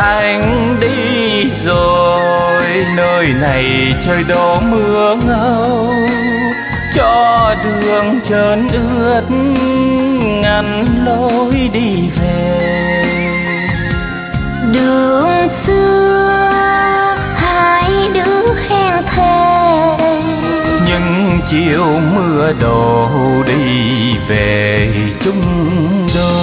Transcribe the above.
anh đi rồi, nơi này trời đổ mưa ngâu, cho đường trơn ướt ngăn lối đi về. Đường xưa hai đứa hẹn thề, nhưng chiều mưa đổ đi về chung đôi.